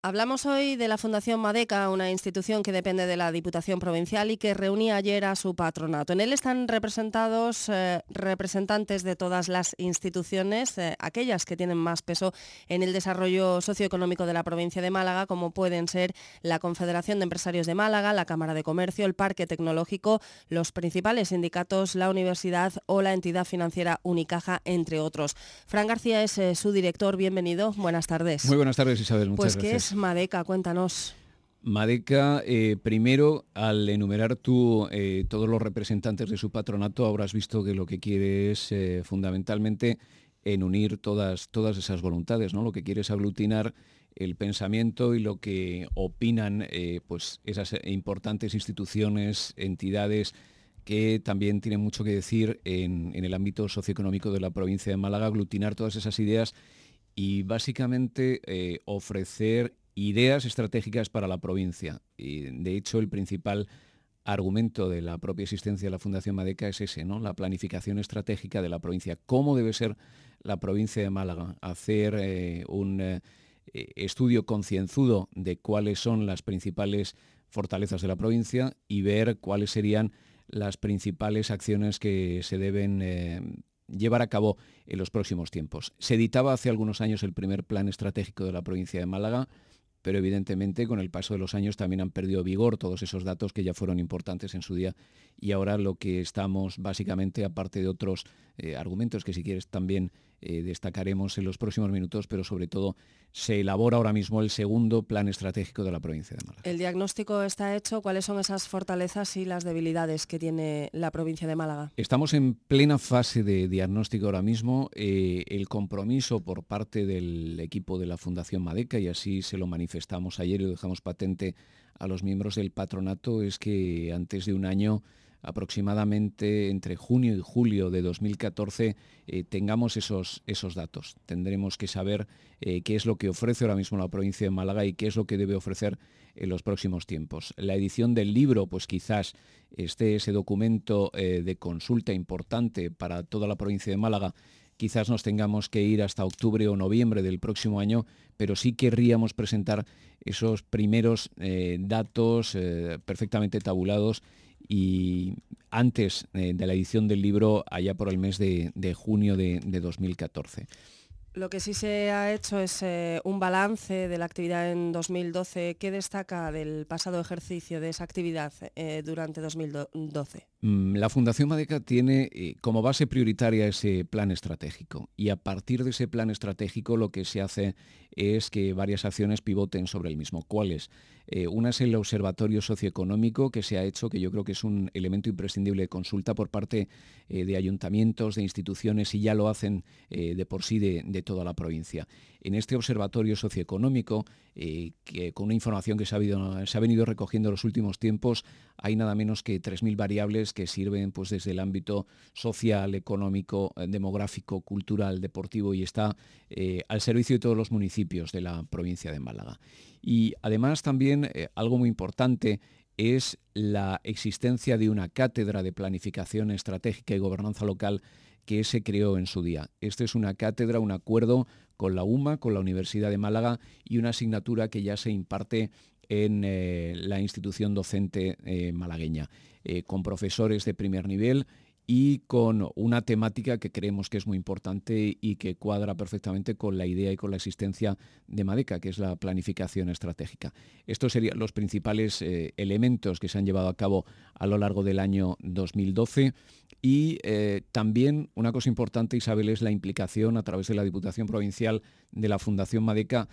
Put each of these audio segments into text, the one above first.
Hablamos hoy de la Fundación Madeca, una institución que depende de la Diputación Provincial y que reunía ayer a su patronato. En él están representados representantes de todas las instituciones, aquellas que tienen más peso en el desarrollo socioeconómico de la provincia de Málaga, como pueden ser la Confederación de Empresarios de Málaga, la Cámara de Comercio, el Parque Tecnológico, los principales sindicatos, la universidad o la entidad financiera Unicaja, entre otros. Fran García es su director. Bienvenido. Buenas tardes. Muy buenas tardes, Isabel. Muchas Pues, gracias. ¿qué es Madeca? Cuéntanos. Madeca, primero, al enumerar tú todos los representantes de su patronato, habrás visto que lo que quiere es fundamentalmente en unir todas esas voluntades, ¿no? Lo que quiere es aglutinar el pensamiento y lo que opinan pues esas importantes instituciones, entidades que también tienen mucho que decir en el ámbito socioeconómico de la provincia de Málaga, aglutinar todas esas ideas y básicamente ofrecer ideas estratégicas para la provincia. Y de hecho, el principal argumento de la propia existencia de la Fundación Madeca es ese, ¿no? La planificación estratégica de la provincia. ¿Cómo debe ser la provincia de Málaga? Hacer un estudio concienzudo de cuáles son las principales fortalezas de la provincia y ver cuáles serían las principales acciones que se deben llevar a cabo en los próximos tiempos. Se editaba hace algunos años el primer plan estratégico de la provincia de Málaga, pero evidentemente con el paso de los años también han perdido vigor todos esos datos que ya fueron importantes en su día, y ahora lo que estamos básicamente, aparte de otros argumentos que si quieres también destacaremos en los próximos minutos, pero sobre todo se elabora ahora mismo el segundo plan estratégico de la provincia de Málaga. El diagnóstico está hecho. ¿Cuáles son esas fortalezas y las debilidades que tiene la provincia de Málaga? Estamos en plena fase de diagnóstico ahora mismo. El compromiso por parte del equipo de la Fundación Madeca, y así se lo manifestamos ayer y lo dejamos patente a los miembros del patronato, es que antes de un año, aproximadamente entre junio y julio de 2014, tengamos esos datos. Tendremos que saber qué es lo que ofrece ahora mismo la provincia de Málaga y qué es lo que debe ofrecer en los próximos tiempos. La edición del libro, pues quizás esté ese documento de consulta importante para toda la provincia de Málaga. Quizás nos tengamos que ir hasta octubre o noviembre del próximo año, pero sí querríamos presentar esos primeros datos perfectamente tabulados y antes de la edición del libro, allá por el mes de junio de 2014. Lo que sí se ha hecho es un balance de la actividad en 2012. ¿Qué destaca del pasado ejercicio de esa actividad durante 2012? La Fundación Madeca tiene como base prioritaria ese plan estratégico, y a partir de ese plan estratégico lo que se hace es que varias acciones pivoten sobre el mismo. ¿Cuáles? Una es el observatorio socioeconómico que se ha hecho, que yo creo que es un elemento imprescindible de consulta por parte de ayuntamientos, de instituciones, y ya lo hacen de por sí de toda la provincia. En este observatorio socioeconómico, que con una información que se ha venido recogiendo en los últimos tiempos, hay nada menos que 3.000 variables que sirven pues desde el ámbito social, económico, demográfico, cultural, deportivo, y está al servicio de todos los municipios de la provincia de Málaga. Y además también algo muy importante es la existencia de una cátedra de planificación estratégica y gobernanza local que se creó en su día. Esta es una cátedra, un acuerdo con la UMA, con la Universidad de Málaga, y una asignatura que ya se imparte en la institución docente malagueña, con profesores de primer nivel y con una temática que creemos que es muy importante y que cuadra perfectamente con la idea y con la existencia de Madeca, que es la planificación estratégica. Estos serían los principales elementos que se han llevado a cabo a lo largo del año 2012. Y también una cosa importante, Isabel, es la implicación a través de la Diputación Provincial de la Fundación Madeca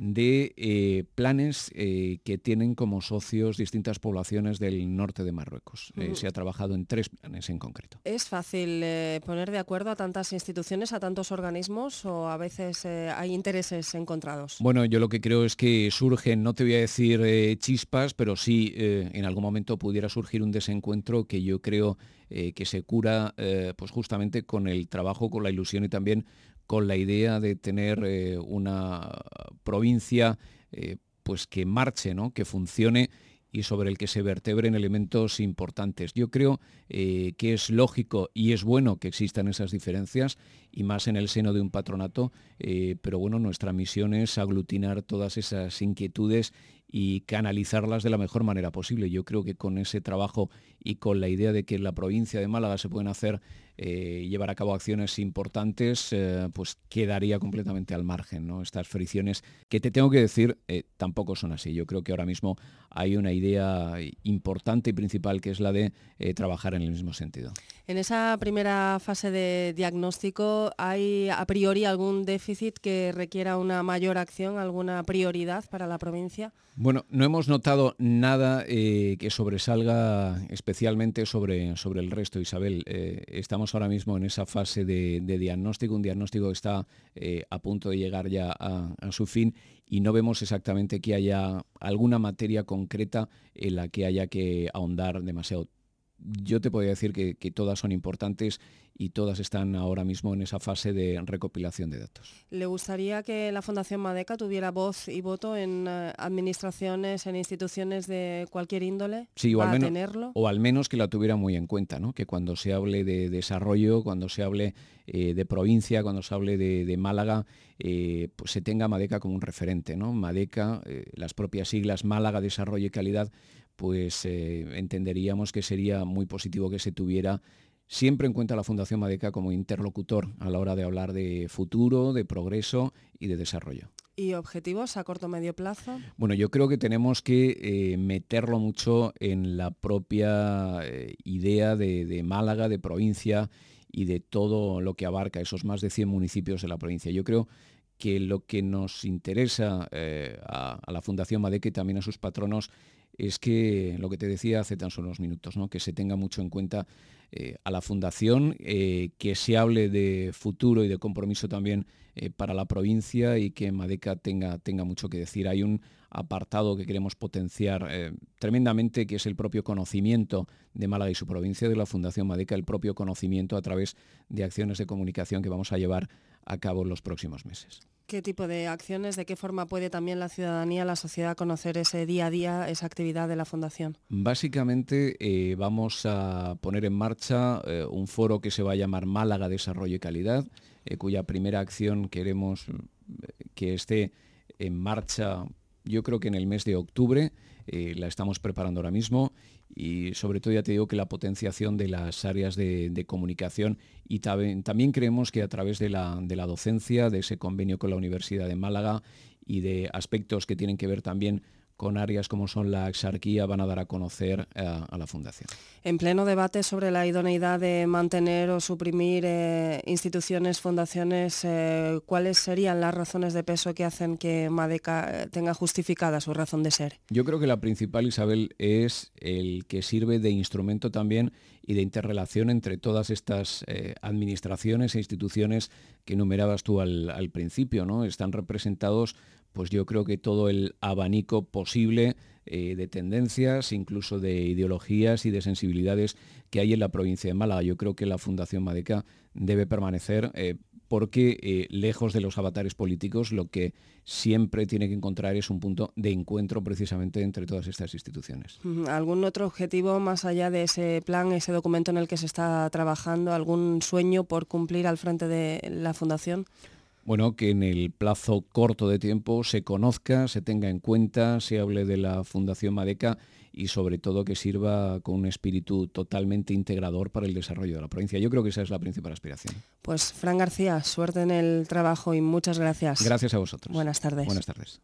de planes que tienen como socios distintas poblaciones del norte de Marruecos. Se ha trabajado en 3 planes en concreto. ¿Es fácil poner de acuerdo a tantas instituciones, a tantos organismos, o a veces hay intereses encontrados? Bueno, yo lo que creo es que surgen, no te voy a decir chispas, pero sí en algún momento pudiera surgir un desencuentro que yo creo que se cura pues justamente con el trabajo, con la ilusión y también con la idea de tener una provincia pues que marche, ¿no? Que funcione y sobre el que se vertebren elementos importantes. Yo creo que es lógico y es bueno que existan esas diferencias, y más en el seno de un patronato, pero bueno, nuestra misión es aglutinar todas esas inquietudes y canalizarlas de la mejor manera posible. Yo creo que con ese trabajo y con la idea de que en la provincia de Málaga se pueden hacer, llevar a cabo acciones importantes, pues quedaría completamente al margen, ¿no? Estas fricciones que te tengo que decir tampoco son así. Yo creo que ahora mismo hay una idea importante y principal, que es la de trabajar en el mismo sentido. En esa primera fase de diagnóstico, ¿hay a priori algún déficit que requiera una mayor acción, alguna prioridad para la provincia? Bueno, no hemos notado nada que sobresalga especialmente sobre el resto, Isabel. Estamos ahora mismo en esa fase de diagnóstico, un diagnóstico que está a punto de llegar ya a su fin, y no vemos exactamente que haya alguna materia concreta en la que haya que ahondar demasiado. Yo te podría decir que todas son importantes y todas están ahora mismo en esa fase de recopilación de datos. ¿Le gustaría que la Fundación Madeca tuviera voz y voto en administraciones, en instituciones de cualquier índole? Sí, tenerlo? O al menos que la tuviera muy en cuenta, ¿no? Que cuando se hable de desarrollo, cuando se hable de provincia, cuando se hable de Málaga, pues se tenga Madeca como un referente, ¿no? Madeca, las propias siglas Málaga, Desarrollo y Calidad, pues entenderíamos que sería muy positivo que se tuviera siempre en cuenta la Fundación Madeca como interlocutor a la hora de hablar de futuro, de progreso y de desarrollo. ¿Y objetivos a corto o medio plazo? Bueno, yo creo que tenemos que meterlo mucho en la propia idea de Málaga, de provincia y de todo lo que abarca esos más de 100 municipios de la provincia. Yo creo que lo que nos interesa a la Fundación Madeca y también a sus patronos es que, lo que te decía hace tan solo unos minutos, ¿no? Que se tenga mucho en cuenta a la Fundación, que se hable de futuro y de compromiso también para la provincia, y que Madeca tenga mucho que decir. Hay un apartado que queremos potenciar tremendamente, que es el propio conocimiento de Málaga y su provincia, de la Fundación Madeca, el propio conocimiento a través de acciones de comunicación que vamos a llevar a cabo en los próximos meses. ¿Qué tipo de acciones, de qué forma puede también la ciudadanía, la sociedad conocer ese día a día, esa actividad de la Fundación? Básicamente vamos a poner en marcha un foro que se va a llamar Málaga Desarrollo y Calidad, cuya primera acción queremos que esté en marcha, yo creo que en el mes de octubre. La estamos preparando ahora mismo, y sobre todo ya te digo que la potenciación de las áreas de comunicación, y también creemos que a través de la docencia, de ese convenio con la Universidad de Málaga y de aspectos que tienen que ver también con áreas como son la exarquía, van a dar a conocer a la Fundación. En pleno debate sobre la idoneidad de mantener o suprimir instituciones, fundaciones, ¿cuáles serían las razones de peso que hacen que Madeca tenga justificada su razón de ser? Yo creo que la principal, Isabel, es el que sirve de instrumento también y de interrelación entre todas estas administraciones e instituciones que enumerabas tú al principio, ¿no? Están representados, pues yo creo que todo el abanico posible de tendencias, incluso de ideologías y de sensibilidades que hay en la provincia de Málaga. Yo creo que la Fundación Madeca debe permanecer porque lejos de los avatares políticos, lo que siempre tiene que encontrar es un punto de encuentro precisamente entre todas estas instituciones. ¿Algún otro objetivo más allá de ese plan, ese documento en el que se está trabajando? ¿Algún sueño por cumplir al frente de la Fundación? Bueno, que en el plazo corto de tiempo se conozca, se tenga en cuenta, se hable de la Fundación Madeca, y sobre todo que sirva con un espíritu totalmente integrador para el desarrollo de la provincia. Yo creo que esa es la principal aspiración. Pues Fran García, suerte en el trabajo y muchas gracias. Gracias a vosotros. Buenas tardes. Buenas tardes.